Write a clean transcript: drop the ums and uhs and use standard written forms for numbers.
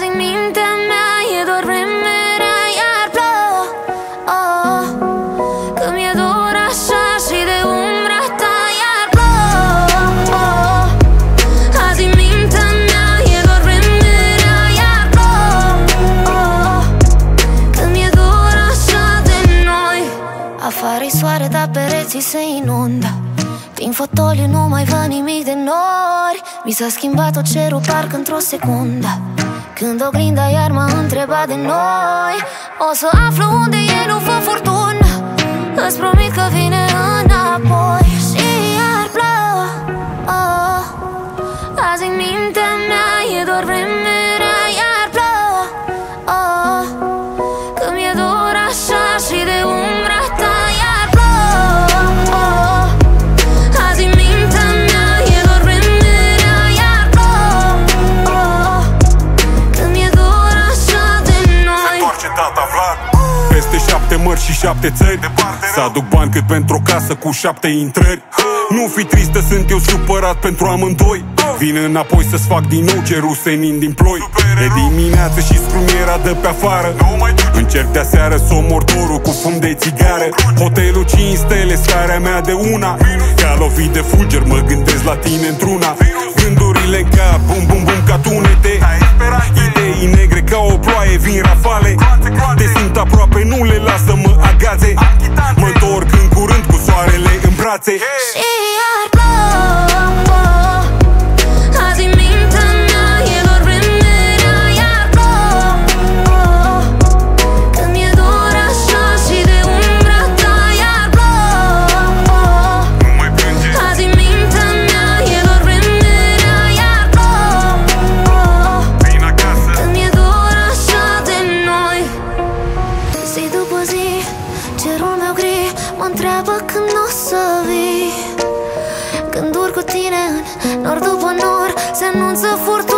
Azi în mintea mea e doar vremea, iar plouă, oh, că mi-e dor așa și de umbra ta, iar plouă, oh, azi în mintea mea e doar vremea, iar plouă, oh, că mi-e dor așa de noi. Afară-i soare, dar pereții se inundă, din fotoliu nu mai văd nimic de nori. Mi s-a schimbat tot cerul parcă într-o secundă, când oglinda iar m-a întrebat de noi. O să aflu unde e, nu fă furtună, îți promit că vine înapoi. Și iar plouă, oh, azi în mintea mea e doar vremea, iar plouă, oh, că mi-e dor așa și de umbra ta, iar plouă, oh, azi în mintea mea e doar vremea, iar plouă, oh, că mi-e dor așa de noi. Se întoarce tata Vlad peste 7 mări și 7 țări, să aduc bani cât pentru o casă cu 7 intrări. Nu fi tristă, sunt eu supărat pentru amândoi. Vin înapoi să-ți fac din nou cerul senin din ploi. De dimineață și scrumiera dă pe afară, încerc de aseară să omor dorul cu fum de țigară. Hotelul 5 stele, starea mea de una, ca lovit de fulger mă gândesc la tine într-una. Gândurile în cap, bum bum bum ca tunete, idei negre ca o ploaie, vin rafale. Te simt aproape, nu le las să mă agațe, mă întorc în curând cu soarele în brațe. Și iar plouă, azi în mintea mea e doar vremea, iar plouă, că mi-e dor așa și de umbra ta, iar plouă, azi în mintea mea e doar vremea, iar plouă, că mi-e dor așa de noi. Zi după zi, cerul meu gri mă întreabă când o să vii, când urc cu tine în nor după nor, se anunță furtuna.